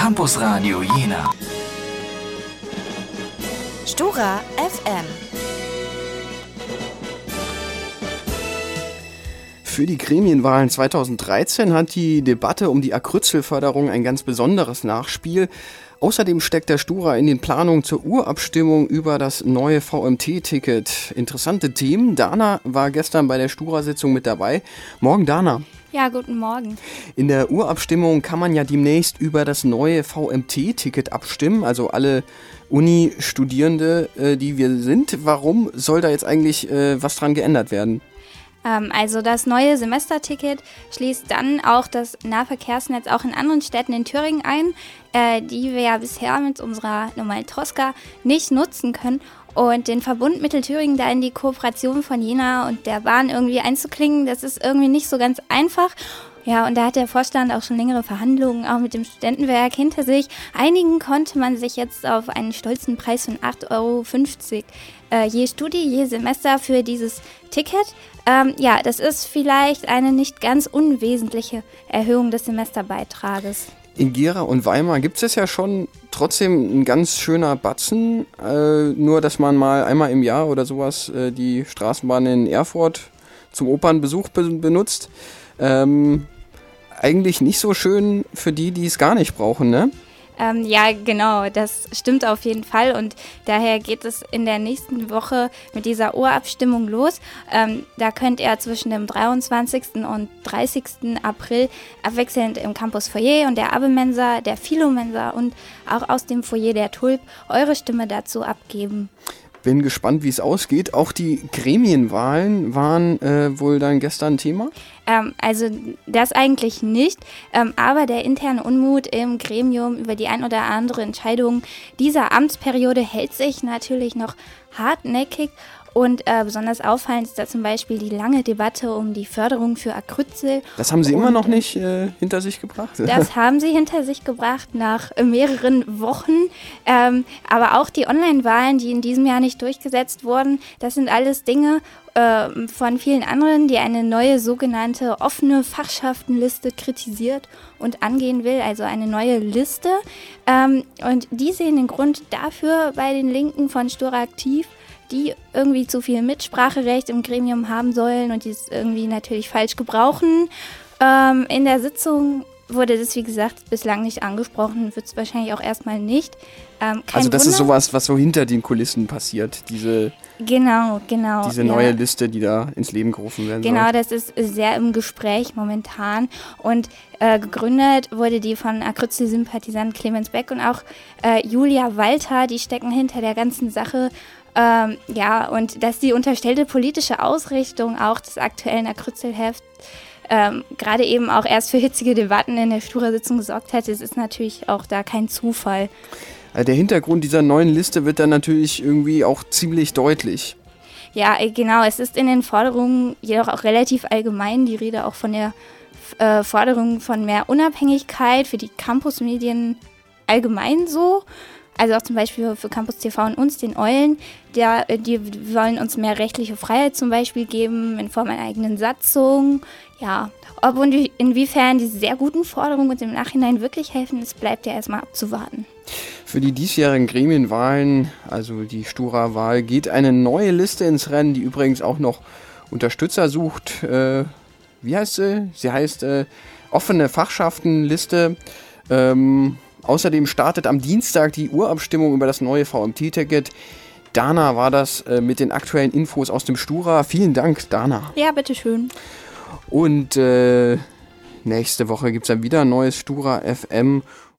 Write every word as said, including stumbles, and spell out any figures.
Campusradio Jena. Stura F M. Für die Gremienwahlen zweitausenddreizehn hat die Debatte um die Acryzelförderung ein ganz besonderes Nachspiel. Außerdem steckt der Stura in den Planungen zur Urabstimmung über das neue V M T-Ticket. Interessante Themen. Dana war gestern bei der Stura-Sitzung mit dabei. Morgen, Dana. Ja, guten Morgen. In der Urabstimmung kann man ja demnächst über das neue V M T-Ticket abstimmen, also alle Uni-Studierende, äh, die wir sind. Warum soll da jetzt eigentlich äh, was dran geändert werden? Ähm, also das neue Semesterticket schließt dann auch das Nahverkehrsnetz auch in anderen Städten in Thüringen ein, äh, die wir ja bisher mit unserer normalen Troska nicht nutzen können. Und den Verbund Mittelthüringen da in die Kooperation von Jena und der Bahn irgendwie einzuklingen, das ist irgendwie nicht so ganz einfach. Ja, und da hat der Vorstand auch schon längere Verhandlungen auch mit dem Studentenwerk hinter sich. Einigen konnte man sich jetzt auf einen stolzen Preis von acht Euro fünfzig äh, je Studie, je Semester für dieses Ticket. Ähm, ja, das ist vielleicht eine nicht ganz unwesentliche Erhöhung des Semesterbeitrages. In Gera und Weimar gibt es ja schon trotzdem ein ganz schöner Batzen, äh, nur dass man mal einmal im Jahr oder sowas äh, die Straßenbahn in Erfurt zum Opernbesuch be- benutzt. Ähm, eigentlich nicht so schön für die, die es gar nicht brauchen, ne? Ähm, ja, genau, das stimmt auf jeden Fall und daher geht es in der nächsten Woche mit dieser Urabstimmung los. Ähm, da könnt ihr zwischen dem dreiundzwanzigsten und dreißigsten April abwechselnd im Campus Foyer und der Abelmensa, der Philomensa und auch aus dem Foyer der Tulp eure Stimme dazu abgeben. Bin gespannt, wie es ausgeht. Auch die Gremienwahlen waren äh, wohl dann gestern Thema? Ähm, also das eigentlich nicht, ähm, aber der interne Unmut im Gremium über die ein oder andere Entscheidung dieser Amtsperiode hält sich natürlich noch hartnäckig. Und äh, besonders auffallend ist da zum Beispiel die lange Debatte um die Förderung für Acryzel. Das haben Sie und, immer noch nicht äh, hinter sich gebracht? Das haben sie hinter sich gebracht nach äh, mehreren Wochen. Ähm, aber auch die Online-Wahlen, die in diesem Jahr nicht durchgesetzt wurden, das sind alles Dinge äh, von vielen anderen, die eine neue sogenannte offene Fachschaftenliste kritisiert und angehen will, also eine neue Liste. Ähm, und die sehen den Grund dafür bei den Linken von Stura aktiv, die irgendwie zu viel Mitspracherecht im Gremium haben sollen und die es irgendwie natürlich falsch gebrauchen. Ähm, in der Sitzung wurde das, wie gesagt, bislang nicht angesprochen, wird es wahrscheinlich auch erstmal nicht. Ähm, kein also das Wunder. ist sowas, was so hinter den Kulissen passiert, diese, genau, genau, diese neue ja. Liste, die da ins Leben gerufen werden Genau, soll. das ist sehr im Gespräch momentan und äh, gegründet wurde die von Acryzel-Sympathisant Clemens Beck und auch äh, Julia Walter, die stecken hinter der ganzen Sache. Ähm, ja, und dass die unterstellte politische Ausrichtung auch des aktuellen Acryzelhefts ähm, gerade eben auch erst für hitzige Debatten in der Stura-Sitzung gesorgt hat, das ist natürlich auch da kein Zufall. Also der Hintergrund dieser neuen Liste wird dann natürlich irgendwie auch ziemlich deutlich. Ja, genau, es ist in den Forderungen jedoch auch relativ allgemein die Rede auch von der äh, Forderung von mehr Unabhängigkeit für die Campusmedien allgemein so. Also auch zum Beispiel für Campus T V und uns, den Eulen, der, die wollen uns mehr rechtliche Freiheit zum Beispiel geben, in Form einer eigenen Satzung. Ja, ob und inwiefern diese sehr guten Forderungen uns im Nachhinein wirklich helfen, das bleibt ja erstmal abzuwarten. Für die diesjährigen Gremienwahlen, also die Stura-Wahl, geht eine neue Liste ins Rennen, die übrigens auch noch Unterstützer sucht. Äh, wie heißt sie? Sie heißt äh, offene Fachschaftenliste. Ähm... Außerdem startet am Dienstag die Urabstimmung über das neue V M T-Ticket. Dana war das äh, mit den aktuellen Infos aus dem Stura. Vielen Dank, Dana. Ja, bitteschön. Und äh, nächste Woche gibt es dann wieder ein neues Stura F M.